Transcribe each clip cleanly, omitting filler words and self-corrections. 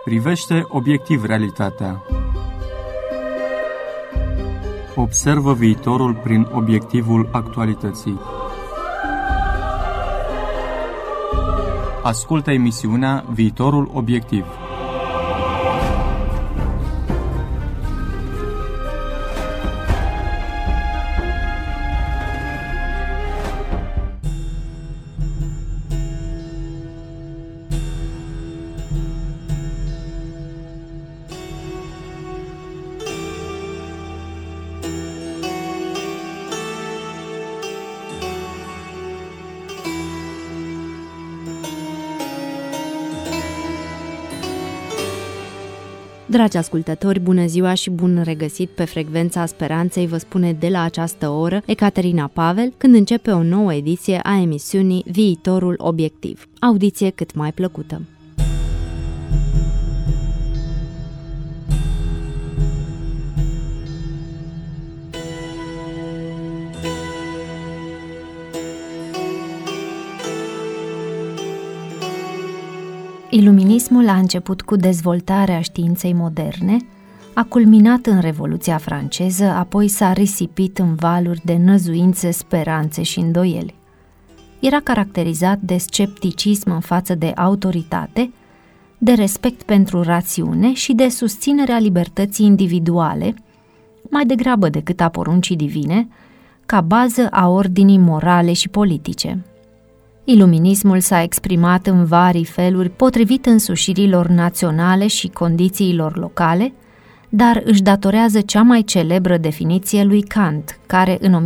Privește obiectiv realitatea. Observă viitorul prin obiectivul actualității. Ascultă emisiunea Viitorul Obiectiv. Dragi ascultători, bună ziua și bun regăsit pe Frecvența Speranței, vă spune de la această oră Ecaterina Pavel, când începe o nouă ediție a emisiunii Viitorul Obiectiv. Audiție cât mai plăcută! Iluminismul a început cu dezvoltarea științei moderne, a culminat în Revoluția franceză, apoi s-a risipit în valuri de năzuințe, speranțe și îndoieli. Era caracterizat de scepticism în față de autoritate, de respect pentru rațiune și de susținerea libertății individuale, mai degrabă decât a poruncii divine, ca bază a ordinii morale și politice. Iluminismul s-a exprimat în vari feluri potrivit însușirilor naționale și condițiilor locale, dar își datorează cea mai celebră definiție lui Kant, care în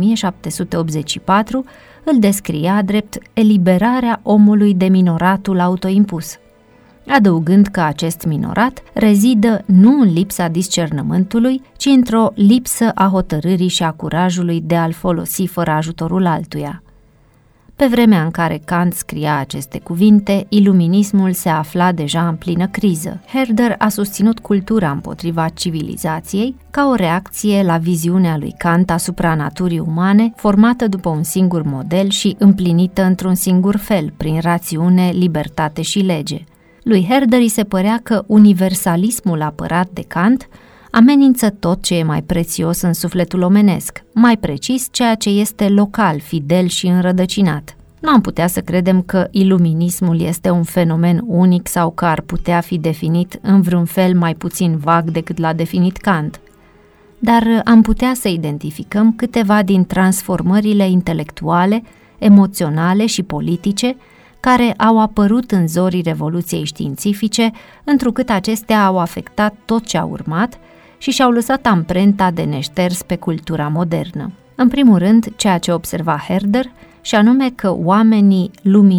1784 îl descria drept eliberarea omului de minoratul autoimpus, adăugând că acest minorat rezidă nu în lipsa discernământului, ci într-o lipsă a hotărârii și a curajului de a-l folosi fără ajutorul altuia. Pe vremea în care Kant scria aceste cuvinte, iluminismul se afla deja în plină criză. Herder a susținut cultura împotriva civilizației ca o reacție la viziunea lui Kant asupra naturii umane, formată după un singur model și împlinită într-un singur fel, prin rațiune, libertate și lege. Lui Herder îi se părea că universalismul apărat de Kant amenință tot ce e mai prețios în sufletul omenesc, mai precis ceea ce este local, fidel și înrădăcinat. Nu am putea să credem că iluminismul este un fenomen unic sau că ar putea fi definit în vreun fel mai puțin vag decât l-a definit Kant. Dar am putea să identificăm câteva din transformările intelectuale, emoționale și politice care au apărut în zorii Revoluției științifice, întrucât acestea au afectat tot ce a urmat și și-au lăsat amprenta de neșters pe cultura modernă. În primul rând, ceea ce observa Herder, și anume că oamenii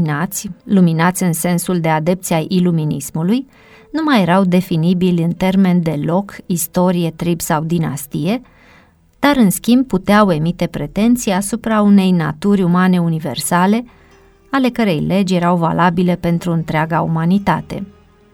luminați în sensul de adepți ai iluminismului, nu mai erau definibili în termeni de loc, istorie, trib sau dinastie, dar în schimb puteau emite pretenții asupra unei naturi umane universale, ale cărei legi erau valabile pentru întreaga umanitate.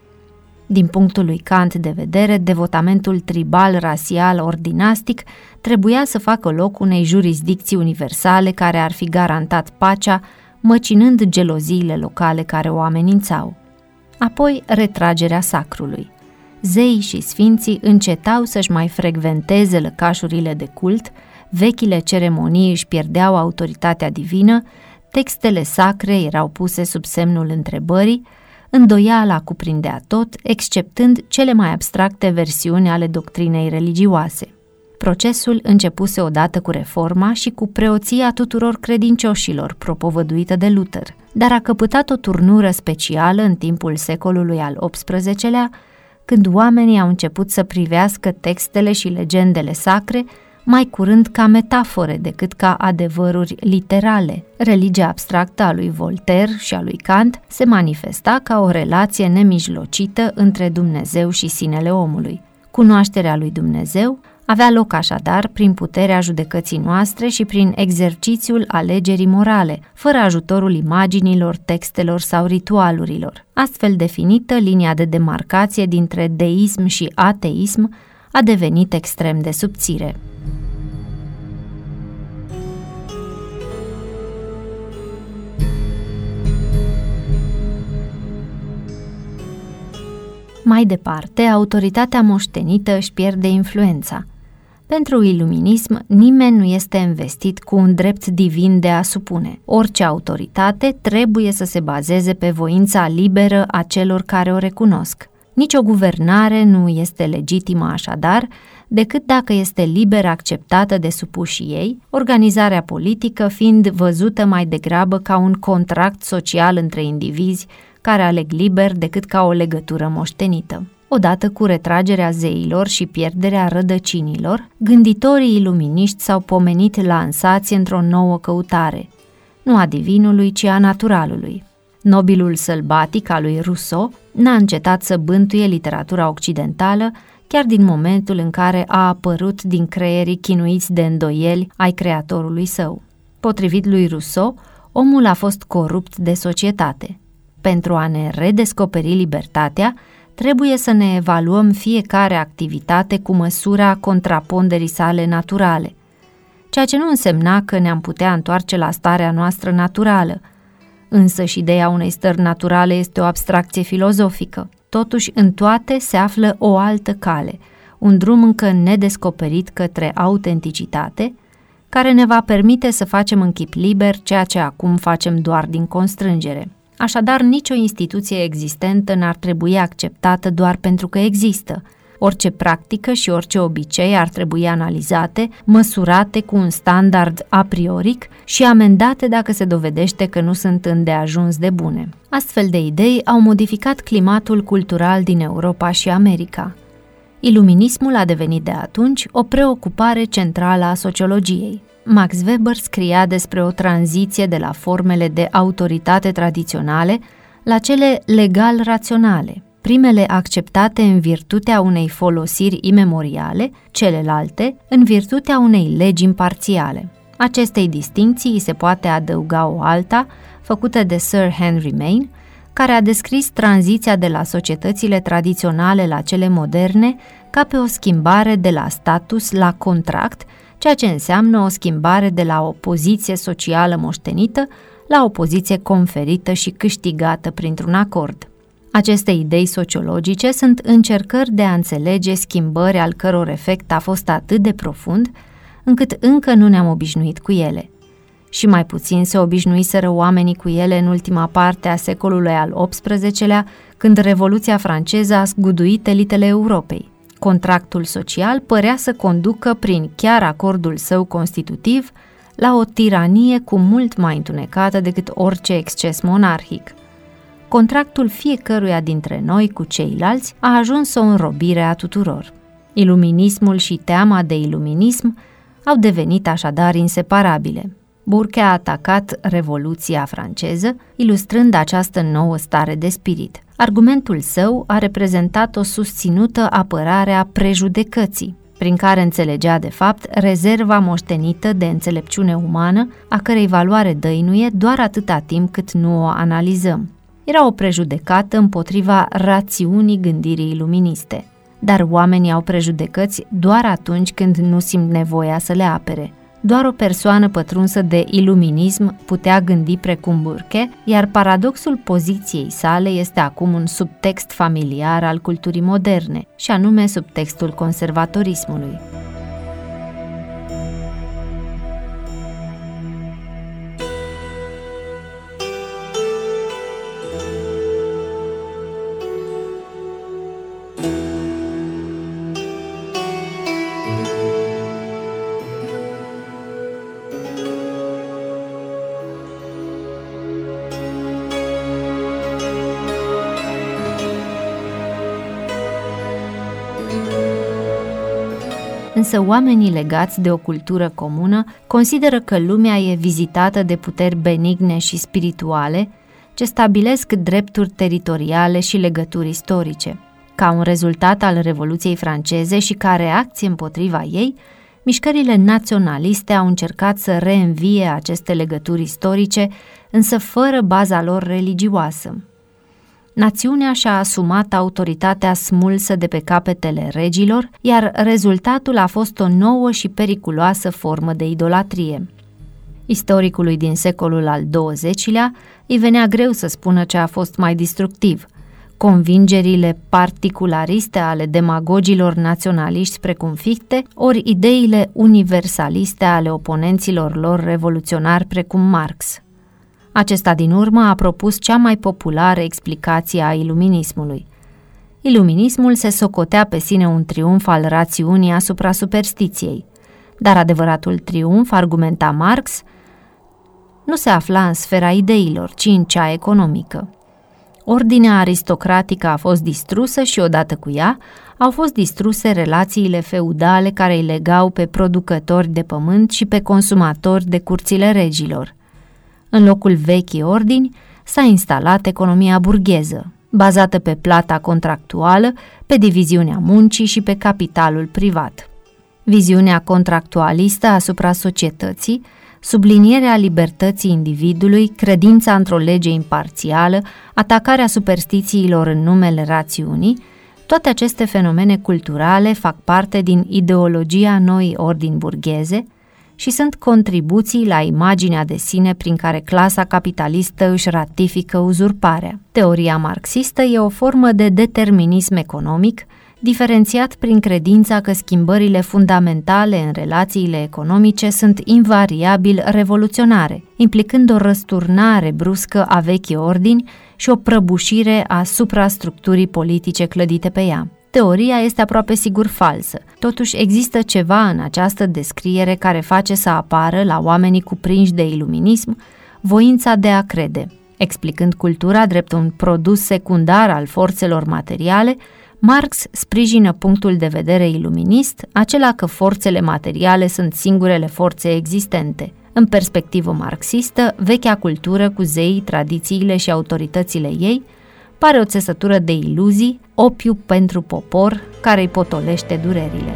Din punctul lui Kant de vedere, devotamentul tribal, rasial, ori dinastic trebuia să facă loc unei jurisdicții universale care ar fi garantat pacea, măcinând geloziile locale care o amenințau. Apoi, retragerea sacrului. Zeii și sfinții încetau să-și mai frecventeze lăcașurile de cult, vechile ceremonii își pierdeau autoritatea divină, textele sacre erau puse sub semnul întrebării, îndoiala cuprindea tot, exceptând cele mai abstracte versiuni ale doctrinei religioase. Procesul începuse odată cu reforma și cu preoția tuturor credincioșilor, propovăduită de Luther, dar a căpătat o turnură specială în timpul secolului al XVIII-lea, când oamenii au început să privească textele și legendele sacre mai curând ca metafore decât ca adevăruri literale. Religia abstractă a lui Voltaire și a lui Kant se manifesta ca o relație nemijlocită între Dumnezeu și sinele omului. Cunoașterea lui Dumnezeu avea loc așadar prin puterea judecății noastre și prin exercițiul alegerii morale, fără ajutorul imaginilor, textelor sau ritualurilor. Astfel definită, linia de demarcație dintre deism și ateism a devenit extrem de subțire. Mai departe, autoritatea moștenită își pierde influența. Pentru iluminism, nimeni nu este investit cu un drept divin de a supune. Orice autoritate trebuie să se bazeze pe voința liberă a celor care o recunosc. Nici o guvernare nu este legitimă așadar, decât dacă este liber acceptată de supușii ei, organizarea politică fiind văzută mai degrabă ca un contract social între indivizi care aleg liber decât ca o legătură moștenită. Odată cu retragerea zeilor și pierderea rădăcinilor, gânditorii iluminiști s-au pomenit lansați într-o nouă căutare, nu a divinului, ci a naturalului. Nobilul sălbatic al lui Rousseau n-a încetat să bântuie literatura occidentală chiar din momentul în care a apărut din creierii chinuiți de îndoieli ai creatorului său. Potrivit lui Rousseau, omul a fost corupt de societate. Pentru a ne redescoperi libertatea, trebuie să ne evaluăm fiecare activitate cu măsura contraponderii sale naturale, ceea ce nu însemna că ne-am putea întoarce la starea noastră naturală. Însăși ideea unei stări naturale este o abstracție filozofică. Totuși, în toate se află o altă cale, un drum încă nedescoperit către autenticitate, care ne va permite să facem în chip liber ceea ce acum facem doar din constrângere. Așadar, nicio instituție existentă n-ar trebui acceptată doar pentru că există. Orice practică și orice obicei ar trebui analizate, măsurate cu un standard a prioric și amendate dacă se dovedește că nu sunt îndeajuns de bune. Astfel de idei au modificat climatul cultural din Europa și America. Iluminismul a devenit de atunci o preocupare centrală a sociologiei. Max Weber scria despre o tranziție de la formele de autoritate tradiționale la cele legal-raționale, primele acceptate în virtutea unei folosiri imemoriale, celelalte în virtutea unei legi imparțiale. Acestei distincții îi se poate adăuga o alta, făcută de Sir Henry Maine, care a descris tranziția de la societățile tradiționale la cele moderne ca pe o schimbare de la status la contract, ceea ce înseamnă o schimbare de la o poziție socială moștenită la o poziție conferită și câștigată printr-un acord. Aceste idei sociologice sunt încercări de a înțelege schimbări al căror efect a fost atât de profund, încât încă nu ne-am obișnuit cu ele. Și mai puțin se obișnuiseră oamenii cu ele în ultima parte a secolului al XVIII-lea, când Revoluția franceză a zguduit elitele Europei. Contractul social părea să conducă prin chiar acordul său constitutiv la o tiranie cu mult mai întunecată decât orice exces monarhic. Contractul fiecăruia dintre noi cu ceilalți a ajuns o înrobire a tuturor. Iluminismul și teama de iluminism au devenit așadar inseparabile. Burke a atacat Revoluția franceză, ilustrând această nouă stare de spirit. Argumentul său a reprezentat o susținută apărare a prejudecății, prin care înțelegea de fapt rezerva moștenită de înțelepciune umană, a cărei valoare dăinuie doar atâta timp cât nu o analizăm. Era o prejudecată împotriva rațiunii gândirii iluministe, dar oamenii au prejudecăți doar atunci când nu simt nevoia să le apere. Doar o persoană pătrunsă de iluminism putea gândi precum Burke, iar paradoxul poziției sale este acum un subtext familiar al culturii moderne, și anume subtextul conservatorismului. Însă oamenii legați de o cultură comună consideră că lumea e vizitată de puteri benigne și spirituale ce stabilesc drepturi teritoriale și legături istorice. Ca un rezultat al Revoluției franceze și ca reacție împotriva ei, mișcările naționaliste au încercat să reînvie aceste legături istorice, însă fără baza lor religioasă. Națiunea și-a asumat autoritatea smulsă de pe capetele regilor, iar rezultatul a fost o nouă și periculoasă formă de idolatrie. Istoricului din secolul al XX-lea îi venea greu să spună ce a fost mai destructiv, convingerile particulariste ale demagogilor naționaliști precum Fichte, ori ideile universaliste ale oponenților lor revoluționari precum Marx. Acesta din urmă a propus cea mai populară explicație a iluminismului. Iluminismul se socotea pe sine un triumf al rațiunii asupra superstiției, dar adevăratul triumf, argumenta Marx, nu se afla în sfera ideilor, ci în cea economică. Ordinea aristocratică a fost distrusă și odată cu ea au fost distruse relațiile feudale care îi legau pe producători de pământ și pe consumatori de curțile regilor. În locul vechii ordini s-a instalat economia burgheză, bazată pe plata contractuală, pe diviziunea muncii și pe capitalul privat. Viziunea contractualistă asupra societății, sublinierea libertății individului, credința într-o lege imparțială, atacarea superstițiilor în numele rațiunii, toate aceste fenomene culturale fac parte din ideologia noii ordini burgheze și sunt contribuții la imaginea de sine prin care clasa capitalistă își ratifică uzurparea. Teoria marxistă e o formă de determinism economic, diferențiat prin credința că schimbările fundamentale în relațiile economice sunt invariabil revoluționare, implicând o răsturnare bruscă a vechii ordini și o prăbușire a suprastructurii politice clădite pe ea. Teoria este aproape sigur falsă, totuși există ceva în această descriere care face să apară la oamenii cuprinși de iluminism voința de a crede. Explicând cultura drept un produs secundar al forțelor materiale, Marx sprijină punctul de vedere iluminist, acela că forțele materiale sunt singurele forțe existente. În perspectivă marxistă, vechea cultură cu zeii, tradițiile și autoritățile ei pare o țesătură de iluzii, opiu pentru popor care îi potolește durerile.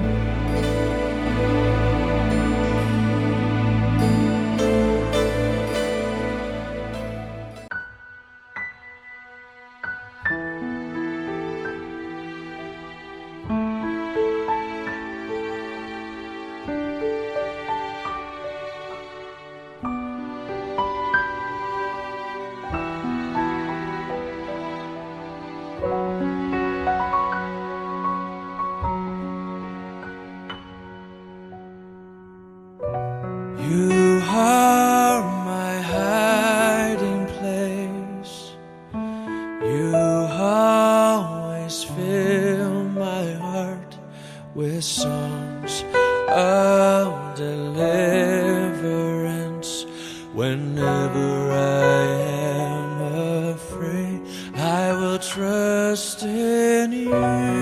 You are my hiding place. You always fill my heart with songs of deliverance. Whenever I am afraid, I will trust in you.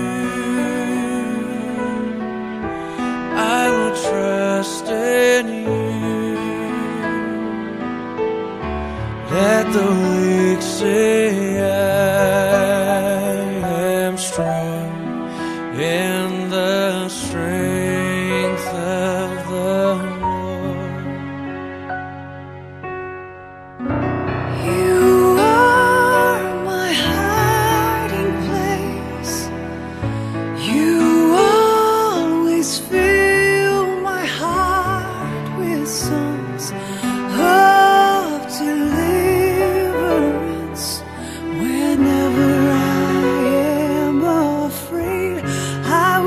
I will trust in you. Let the weak say I am strong in the strength of the Lord. You are my hiding place. You always fill my heart with songs of deliverance. Whenever I am afraid, I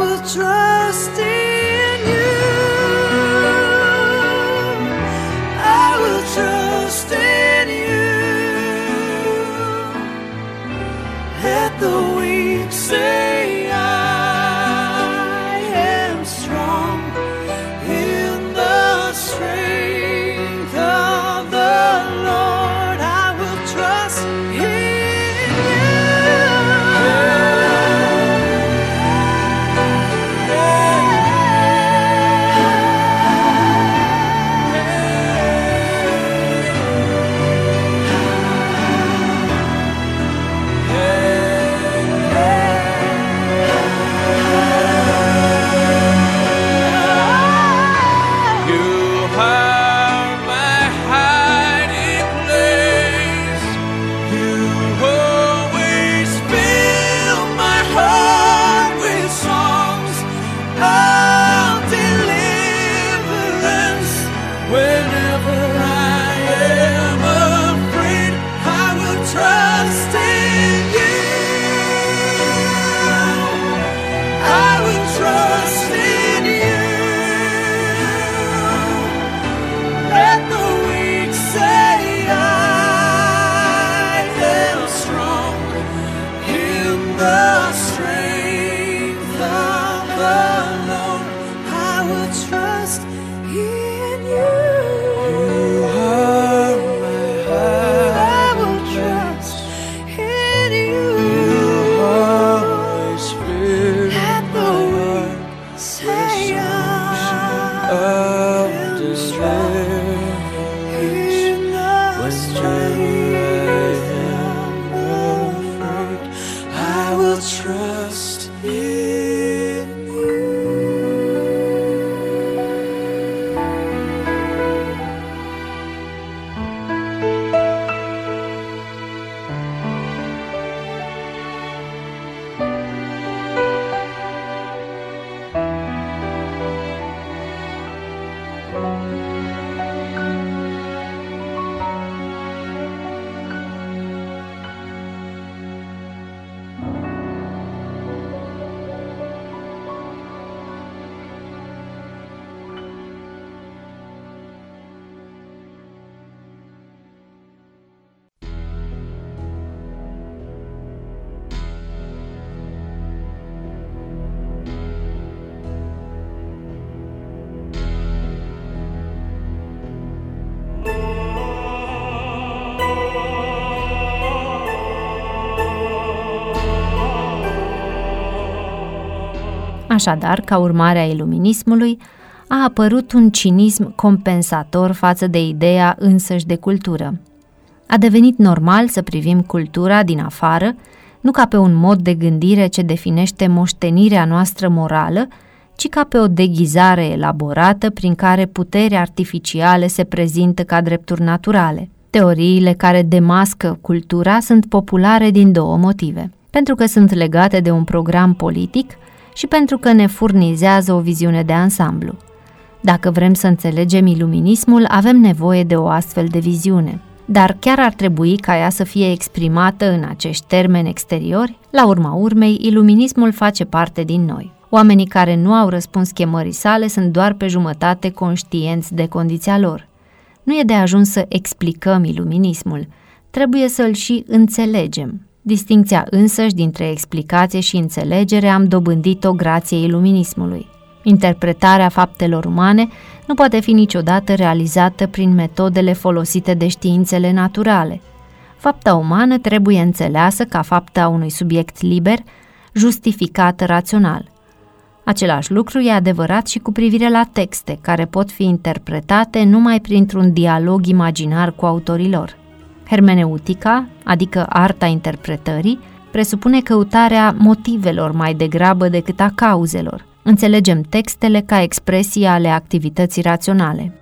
Așadar, ca urmare a iluminismului, a apărut un cinism compensator față de ideea însăși de cultură. A devenit normal să privim cultura din afară, nu ca pe un mod de gândire ce definește moștenirea noastră morală, ci ca pe o deghizare elaborată prin care puteri artificiale se prezintă ca drepturi naturale. Teoriile care demască cultura sunt populare din două motive: pentru că sunt legate de un program politic și pentru că ne furnizează o viziune de ansamblu. Dacă vrem să înțelegem iluminismul, avem nevoie de o astfel de viziune. Dar chiar ar trebui ca ea să fie exprimată în acești termeni exteriori? La urma urmei, iluminismul face parte din noi. Oamenii care nu au răspuns chemării sale sunt doar pe jumătate conștienți de condiția lor. Nu e de ajuns să explicăm iluminismul, trebuie să-l și înțelegem. Distincția însăși dintre explicație și înțelegere am dobândit-o grație iluminismului. Interpretarea faptelor umane nu poate fi niciodată realizată prin metodele folosite de științele naturale. Fapta umană trebuie înțeleasă ca fapta unui subiect liber, justificată rațional. Același lucru e adevărat și cu privire la texte, care pot fi interpretate numai printr-un dialog imaginar cu autorii lor. Hermeneutica, adică arta interpretării, presupune căutarea motivelor mai degrabă decât a cauzelor. Înțelegem textele ca expresii ale activității raționale.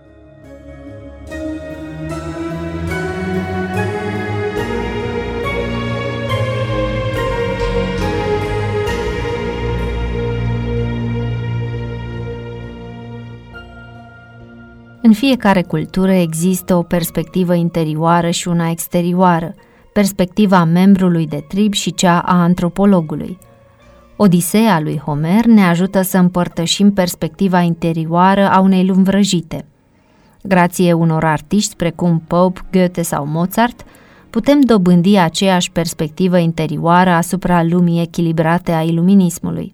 În fiecare cultură există o perspectivă interioară și una exterioară, perspectiva membrului de trib și cea a antropologului. Odiseea lui Homer ne ajută să împărtășim perspectiva interioară a unei lumi vrăjite. Grație unor artiști precum Pope, Goethe sau Mozart, putem dobândi aceeași perspectivă interioară asupra lumii echilibrate a iluminismului.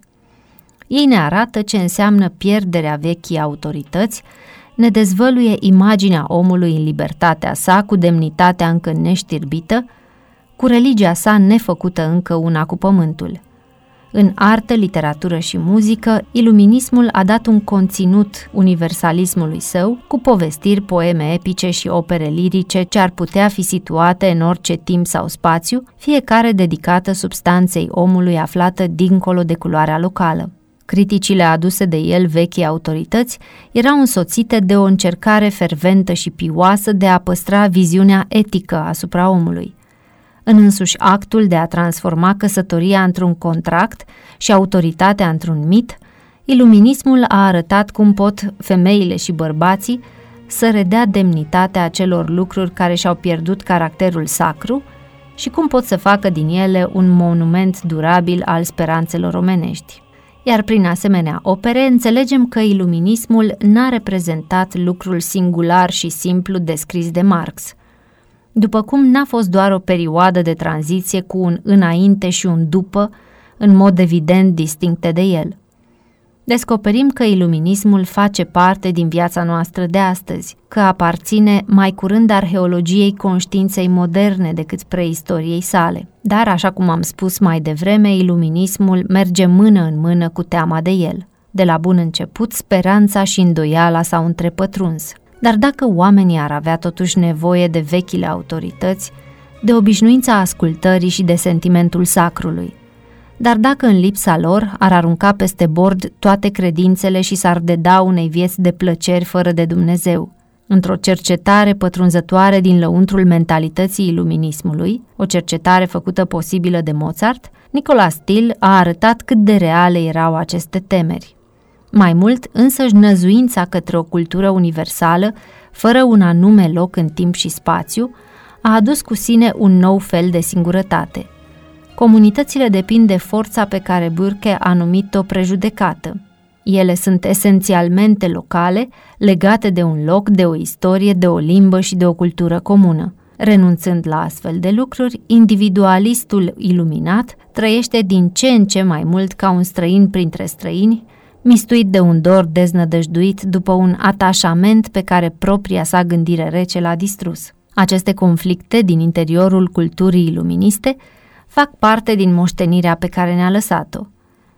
Ei ne arată ce înseamnă pierderea vechii autorități, ne dezvăluie imaginea omului în libertatea sa, cu demnitatea încă neștirbită, cu religia sa nefăcută încă una cu pământul. În artă, literatură și muzică, iluminismul a dat un conținut universalismului său, cu povestiri, poeme epice și opere lirice ce ar putea fi situate în orice timp sau spațiu, fiecare dedicată substanței omului aflată dincolo de culoarea locală. Criticile aduse de el vechii autorități erau însoțite de o încercare ferventă și pioasă de a păstra viziunea etică asupra omului. În însuși actul de a transforma căsătoria într-un contract și autoritatea într-un mit, iluminismul a arătat cum pot femeile și bărbații să redea demnitatea acelor lucruri care și-au pierdut caracterul sacru și cum pot să facă din ele un monument durabil al speranțelor omenești. Iar prin asemenea opere înțelegem că iluminismul n-a reprezentat lucrul singular și simplu descris de Marx, după cum n-a fost doar o perioadă de tranziție cu un înainte și un după, în mod evident distincte de el. Descoperim că iluminismul face parte din viața noastră de astăzi, că aparține mai curând arheologiei conștiinței moderne decât preistoriei sale. Dar, așa cum am spus mai devreme, iluminismul merge mână în mână cu teama de el. De la bun început, speranța și îndoiala s-au întrepătruns. Dar dacă oamenii ar avea totuși nevoie de vechile autorități, de obișnuința ascultării și de sentimentul sacrului, dar dacă în lipsa lor ar arunca peste bord toate credințele și s-ar deda unei vieți de plăceri fără de Dumnezeu. Într-o cercetare pătrunzătoare din lăuntrul mentalității iluminismului, o cercetare făcută posibilă de Mozart, Nicola Stil a arătat cât de reale erau aceste temeri. Mai mult, însăși năzuința către o cultură universală, fără un anume loc în timp și spațiu, a adus cu sine un nou fel de singurătate. Comunitățile depind de forța pe care Burke a numit-o prejudecată. Ele sunt esențialmente locale, legate de un loc, de o istorie, de o limbă și de o cultură comună. Renunțând la astfel de lucruri, individualistul iluminat trăiește din ce în ce mai mult ca un străin printre străini, mistuit de un dor deznădăjduit după un atașament pe care propria sa gândire rece l-a distrus. Aceste conflicte din interiorul culturii iluministe fac parte din moștenirea pe care ne-a lăsat-o.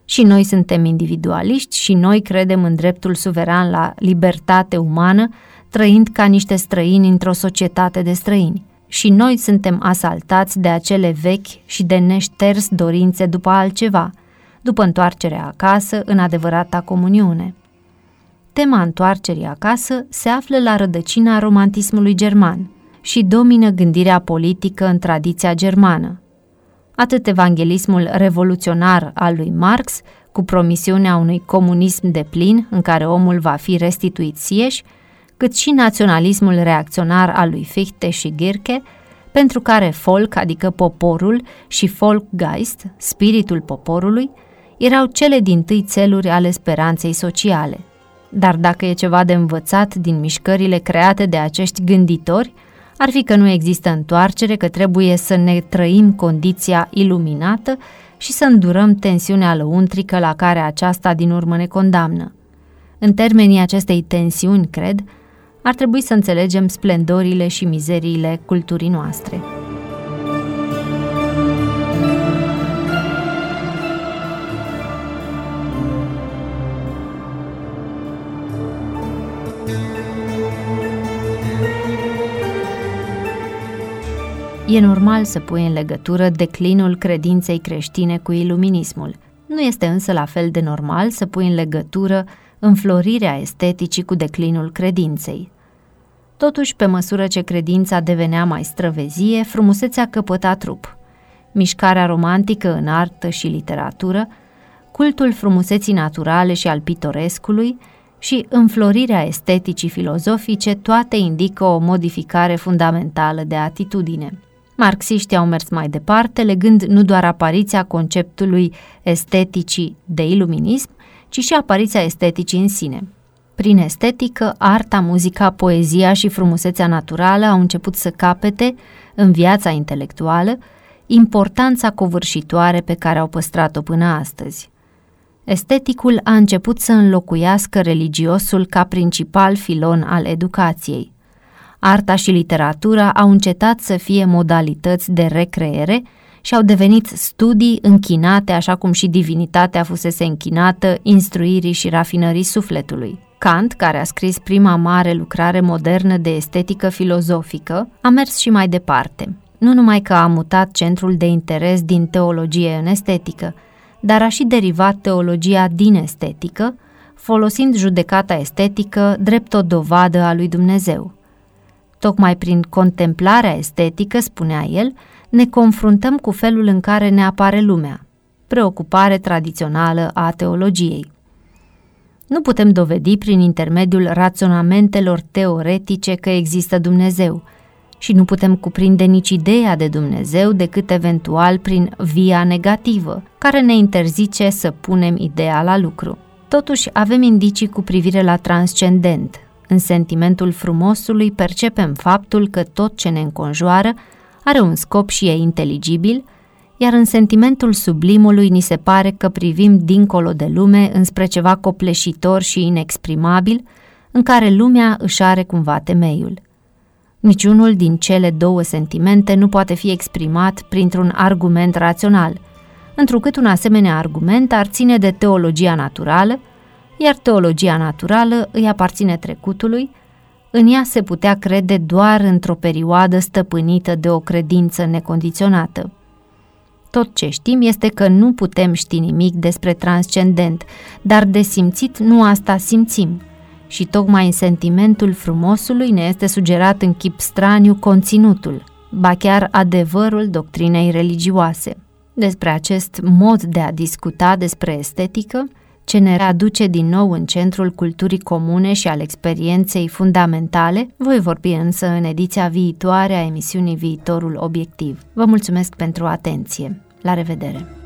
Și noi suntem individualiști și noi credem în dreptul suveran la libertate umană, trăind ca niște străini într-o societate de străini. Și noi suntem asaltați de acele vechi și de neșters dorințe după altceva, după întoarcerea acasă în adevărata comuniune. Tema întoarcerii acasă se află la rădăcina romantismului german și domină gândirea politică în tradiția germană. Atât evanghelismul revoluționar al lui Marx, cu promisiunea unui comunism deplin în care omul va fi restituit sieși, cât și naționalismul reacționar al lui Fichte și Gierke, pentru care folk, adică poporul, și Volksgeist, spiritul poporului, erau cele dintâi țeluri ale speranței sociale. Dar dacă e ceva de învățat din mișcările create de acești gânditori, ar fi că nu există întoarcere, că trebuie să ne trăim condiția iluminată și să îndurăm tensiunea lăuntrică la care aceasta din urmă ne condamnă. În termenii acestei tensiuni, cred, ar trebui să înțelegem splendorile și mizeriile culturii noastre. E normal să pui în legătură declinul credinței creștine cu iluminismul. Nu este însă la fel de normal să pui în legătură înflorirea esteticii cu declinul credinței. Totuși, pe măsură ce credința devenea mai străvezie, frumusețea căpăta trup. Mișcarea romantică în artă și literatură, cultul frumuseții naturale și al pitorescului și înflorirea esteticii filozofice, toate indică o modificare fundamentală de atitudine. Marxiștii au mers mai departe, legând nu doar apariția conceptului esteticii de iluminism, ci și apariția esteticii în sine. Prin estetică, arta, muzica, poezia și frumusețea naturală au început să capete, în viața intelectuală, importanța covârșitoare pe care au păstrat-o până astăzi. Esteticul a început să înlocuiască religiosul ca principal filon al educației. Arta și literatura au încetat să fie modalități de recreere și au devenit studii închinate, așa cum și divinitatea fusese închinată instruirii și rafinării sufletului. Kant, care a scris prima mare lucrare modernă de estetică filozofică, a mers și mai departe. Nu numai că a mutat centrul de interes din teologie în estetică, dar a și derivat teologia din estetică, folosind judecata estetică drept o dovadă a lui Dumnezeu. Tocmai prin contemplarea estetică, spunea el, ne confruntăm cu felul în care ne apare lumea, preocupare tradițională a teologiei. Nu putem dovedi prin intermediul raționamentelor teoretice că există Dumnezeu și nu putem cuprinde nici ideea de Dumnezeu decât eventual prin via negativă, care ne interzice să punem ideea la lucru. Totuși avem indicii cu privire la transcendent. În sentimentul frumosului percepem faptul că tot ce ne înconjoară are un scop și e inteligibil, iar în sentimentul sublimului ni se pare că privim dincolo de lume înspre ceva copleșitor și inexprimabil, în care lumea își are cumva temeiul. Niciunul din cele două sentimente nu poate fi exprimat printr-un argument rațional, întrucât un asemenea argument ar ține de teologia naturală, iar teologia naturală îi aparține trecutului, în ea se putea crede doar într-o perioadă stăpânită de o credință necondiționată. Tot ce știm este că nu putem ști nimic despre transcendent, dar de simțit nu asta simțim. Și tocmai în sentimentul frumosului ne este sugerat în chip straniu conținutul, ba chiar adevărul doctrinei religioase. Despre acest mod de a discuta despre estetică, ce ne readuce din nou în centrul culturii comune și al experienței fundamentale, voi vorbi însă în ediția viitoare a emisiunii Viitorul Obiectiv. Vă mulțumesc pentru atenție. La revedere!